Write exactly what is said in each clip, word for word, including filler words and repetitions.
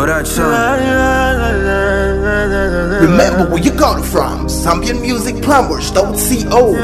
Alright, son. Remember where you got it from. Zambian Music Plumbers dot co.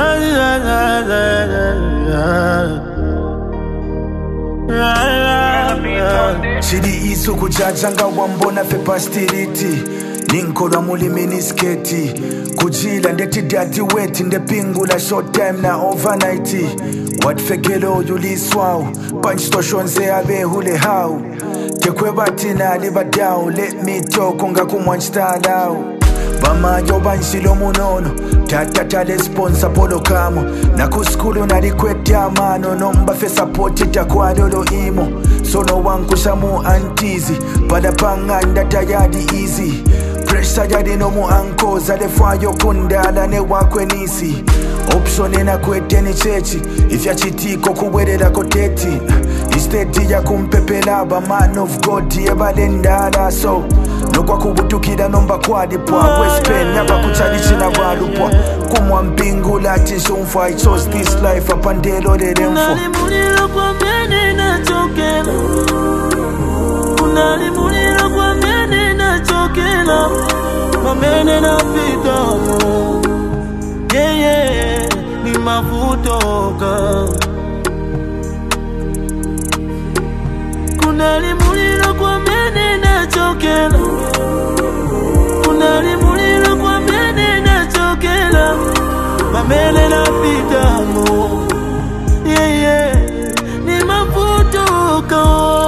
Chidi isu kujajanga wambona fe pastiriti Ninkola muli minisketi Kujila ndeti dati weti ndepingula short time na overnight What fekelo yuli swau Punch to shonze abe hule how Tekwe batina liba down Let me talk unga kumwanchita lao Bamajo banshilo munono Tatata le sponsor polo kamo Na kuskulu na likwete amano Nomba fe support itakuwa lolo imo Sono wankusha mu antizi Pada panganda tayadi easy Pressure jadi no mu ankoza Le fwayo kundala ne wakwe nisi Option ena kwete ni chechi Ifya chitiko kubwerela koteti Isteti ya kumpepela ba man of God Yeba lendala so Nokwa kubutukida nomba kwa dipwa West Pen yaba kuchadichi na walupwa Kumwa mpingu lati shunfa I chose this life apandelo de demfo Kunali mulilo kwa mene na chokela Kunali mulilo kwa mene na chokela Mamene na pitamo Yeah yeah Ni mafutoka Kunali mulilo kwa mene na chokela Kunali mulilo kwa mene na chokela Mamene na pitamo Yeah yeah Ni mafutoka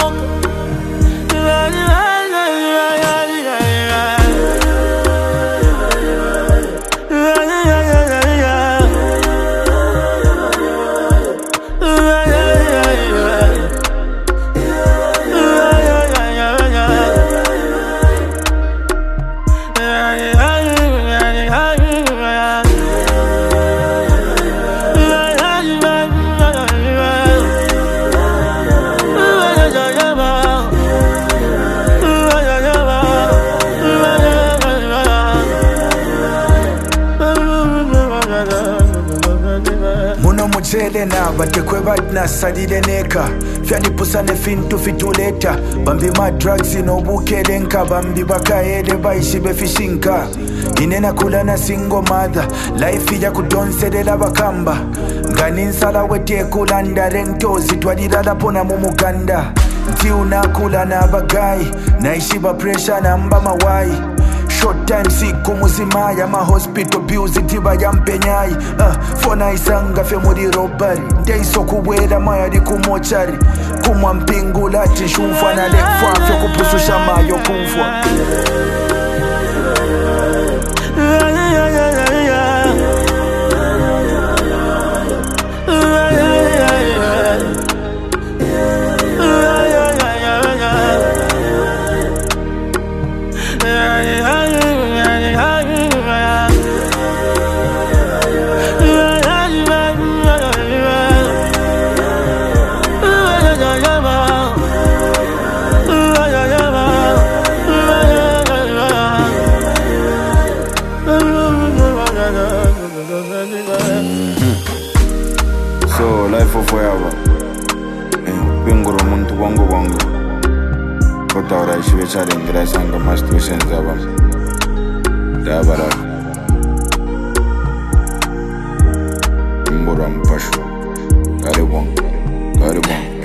Muno mujele na batekwe badna sadile neka Fyani pusane fintu fituleta Bambi ma drugs ino bukele nka Bambi baka ele baishibe fishinka Inena kulana single mother Life ya kudonselela bakamba Ngani nsala wete kulanda Rentozi twadilala pona mumuganda Nti unakula na bagai Naishiba pressure na mba mawai Short time siku muzimaya Ma hospital bills itiba ya mpenyai uh, Fona isanga fe muri robari Ndeiso kuwela maya di kumochari Kumwa mpingu lati shunfa na lekfa Fyo kupususha mayo kumfwa So life of forever Pinguru muntu wangu wangu Kota ora ishiwe chale ngira sanga mastuation zaba Dabara Mbura mpashu Kare wangu Kare wangu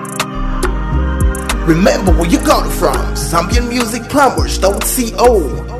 Remember where you got it from. Zambian Music Plumbers dot co.